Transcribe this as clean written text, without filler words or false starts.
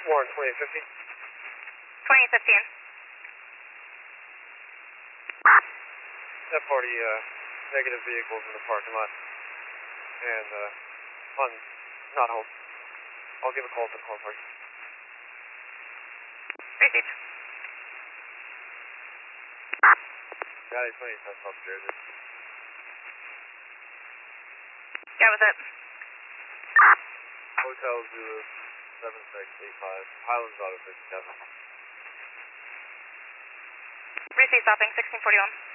Warren 2850. 2815. That party, negative vehicles in the parking lot. And, on, not home. I'll give a call to the car park. Received. Valley 20 cents upstairs. Yeah, what's up? Hotel Zulu 7685, Highlands Auto 57. Received, stopping 1641.